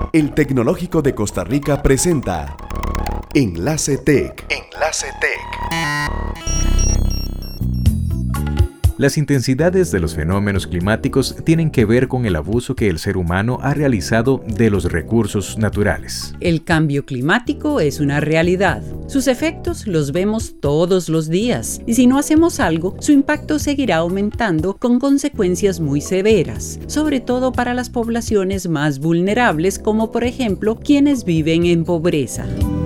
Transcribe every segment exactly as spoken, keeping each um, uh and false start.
El Tecnológico de Costa Rica presenta Enlace Tech. Enlace Tech. Las intensidades de los fenómenos climáticos tienen que ver con el abuso que el ser humano ha realizado de los recursos naturales. El cambio climático es una realidad. Sus efectos los vemos todos los días y si no hacemos algo, su impacto seguirá aumentando con consecuencias muy severas, sobre todo para las poblaciones más vulnerables como por ejemplo quienes viven en pobreza.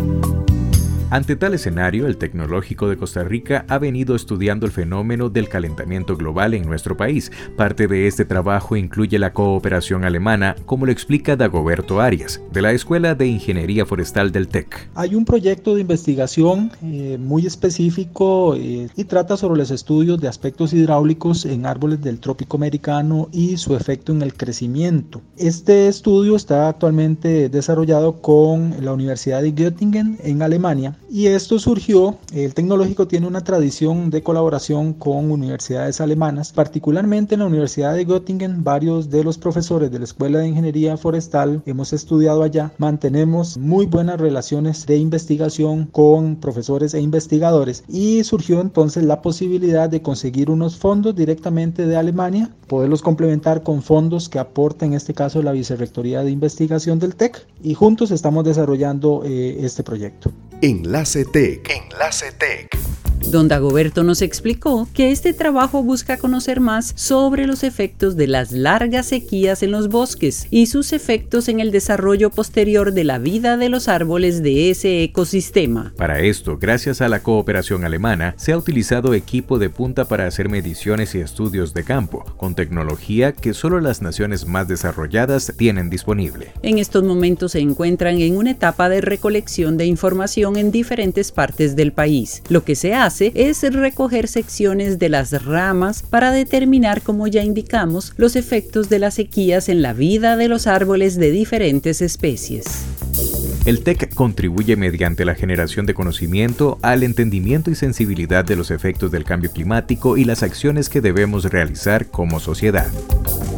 Ante tal escenario, el Tecnológico de Costa Rica ha venido estudiando el fenómeno del calentamiento global en nuestro país. Parte de este trabajo incluye la cooperación alemana, como lo explica Dagoberto Arias, de la Escuela de Ingeniería Forestal del T E C. Hay un proyecto de investigación eh, muy específico eh, y trata sobre los estudios de aspectos hidráulicos en árboles del trópico americano y su efecto en el crecimiento. Este estudio está actualmente desarrollado con la Universidad de Göttingen en Alemania. Y esto surgió, el Tecnológico tiene una tradición de colaboración con universidades alemanas, particularmente en la Universidad de Göttingen, varios de los profesores de la Escuela de Ingeniería Forestal hemos estudiado allá, mantenemos muy buenas relaciones de investigación con profesores e investigadores y surgió entonces la posibilidad de conseguir unos fondos directamente de Alemania, poderlos complementar con fondos que aporta en este caso la Vicerrectoría de Investigación del T E C y juntos estamos desarrollando eh, este proyecto. Enlace Tech. Enlace Tech. Don Dagoberto nos explicó que este trabajo busca conocer más sobre los efectos de las largas sequías en los bosques y sus efectos en el desarrollo posterior de la vida de los árboles de ese ecosistema. Para esto, gracias a la cooperación alemana, se ha utilizado equipo de punta para hacer mediciones y estudios de campo, con tecnología que solo las naciones más desarrolladas tienen disponible. En estos momentos se encuentran en una etapa de recolección de información en diferentes partes del país. Lo que se hace es recoger secciones de las ramas para determinar, como ya indicamos, los efectos de las sequías en la vida de los árboles de diferentes especies. El T E C contribuye mediante la generación de conocimiento al entendimiento y sensibilidad de los efectos del cambio climático y las acciones que debemos realizar como sociedad.